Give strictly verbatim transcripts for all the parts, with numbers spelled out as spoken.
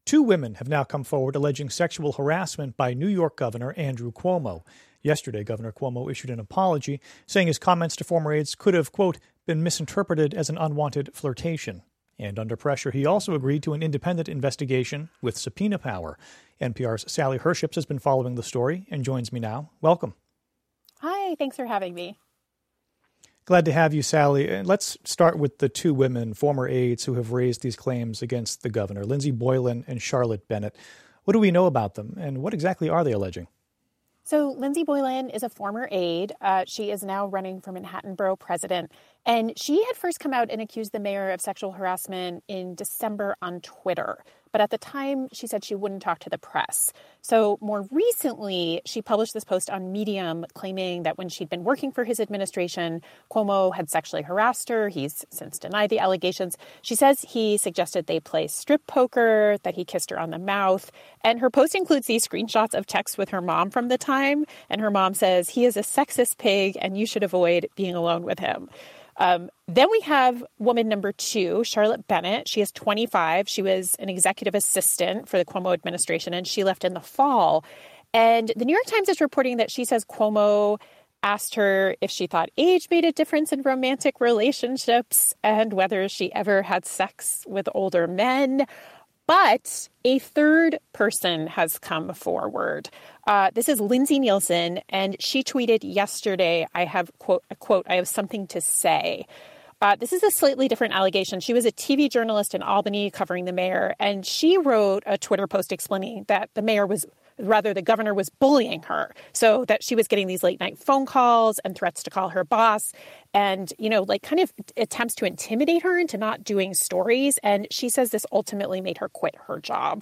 Two women have now come forward alleging sexual harassment by New York Governor Andrew Cuomo. Yesterday, Governor Cuomo issued an apology, saying his comments to former aides could have, quote, been misinterpreted as an unwanted flirtation. And under pressure, he also agreed to an independent investigation with subpoena power. N P R's Sally Herships has been following the story and joins me now. Welcome. Hi, thanks for having me. Glad to have you, Sally. And let's start with the two women, former aides, who have raised these claims against the governor, Lindsey Boylan and Charlotte Bennett. What do we know about them, and what exactly are they alleging? So Lindsey Boylan is a former aide. Uh, she is now running for Manhattan Borough President. And she had first come out and accused the mayor of sexual harassment in December on Twitter. But at the time, she said she wouldn't talk to the press. So more recently, she published this post on Medium claiming that when she'd been working for his administration, Cuomo had sexually harassed her. He's since denied the allegations. She says he suggested they play strip poker, that he kissed her on the mouth. And her post includes these screenshots of texts with her mom from the time. And her mom says, he is a sexist pig and you should avoid being alone with him. Um, then we have woman number two, Charlotte Bennett. She is twenty-five. She was an executive assistant for the Cuomo administration, and she left in the fall. And the New York Times is reporting that she says Cuomo asked her if she thought age made a difference in romantic relationships and whether she ever had sex with older men. But a third person has come forward. Uh, this is Lindsay Nielsen, and she tweeted yesterday, I have, quote, a quote, I have something to say. Uh, this is a slightly different allegation. She was a T V journalist in Albany covering the mayor, and she wrote a Twitter post explaining that the mayor was, rather the governor was bullying her, so that she was getting these late night phone calls and threats to call her boss and, you know, like kind of attempts to intimidate her into not doing stories. And she says this ultimately made her quit her job.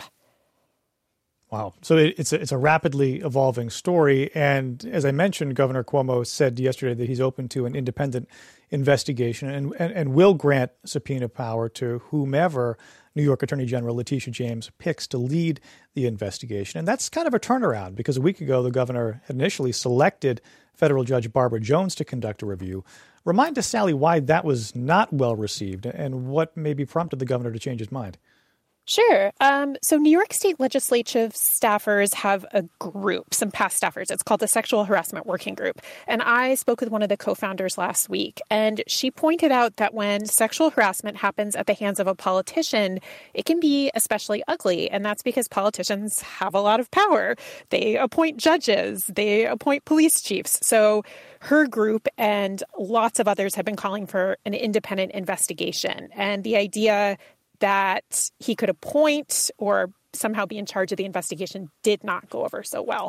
Wow. So it's a, it's a rapidly evolving story. And as I mentioned, Governor Cuomo said yesterday that he's open to an independent investigation and, and, and will grant subpoena power to whomever New York Attorney General Letitia James picks to lead the investigation. And that's kind of a turnaround because a week ago, the governor had initially selected federal Judge Barbara Jones to conduct a review. Remind us, Sally, why that was not well received and what maybe prompted the governor to change his mind. Sure. Um, so New York State legislative staffers have a group, some past staffers. It's called the Sexual Harassment Working Group. And I spoke with one of the co-founders last week, and she pointed out that when sexual harassment happens at the hands of a politician, it can be especially ugly. And that's because politicians have a lot of power. They appoint judges, they appoint police chiefs. So her group and lots of others have been calling for an independent investigation. And the idea that he could appoint or somehow be in charge of the investigation did not go over so well.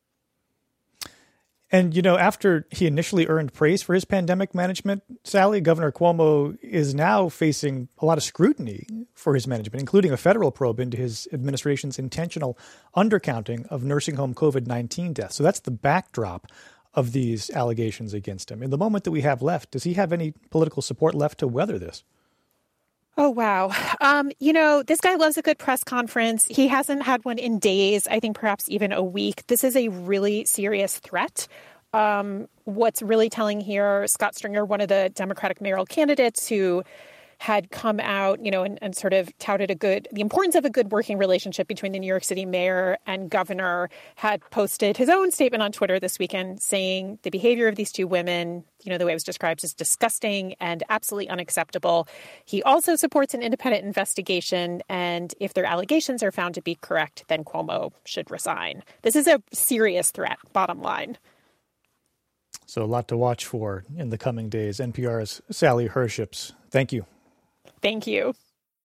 And, you know, after he initially earned praise for his pandemic management, Sally, Governor Cuomo is now facing a lot of scrutiny for his management, including a federal probe into his administration's intentional undercounting of nursing home COVID nineteen deaths. So that's the backdrop of these allegations against him. In the moment that we have left, does he have any political support left to weather this? Oh, wow. Um, you know, this guy loves a good press conference. He hasn't had one in days, I think perhaps even a week. This is a really serious threat. Um, what's really telling here, Scott Stringer, one of the Democratic mayoral candidates who had come out, you know, and, and sort of touted a good, the importance of a good working relationship between the New York City mayor and governor, had posted his own statement on Twitter this weekend saying the behavior of these two women, you know, the way it was described, is disgusting and absolutely unacceptable. He also supports an independent investigation. And if their allegations are found to be correct, then Cuomo should resign. This is a serious threat, bottom line. So a lot to watch for in the coming days. N P R's Sally Herships, thank you. Thank you.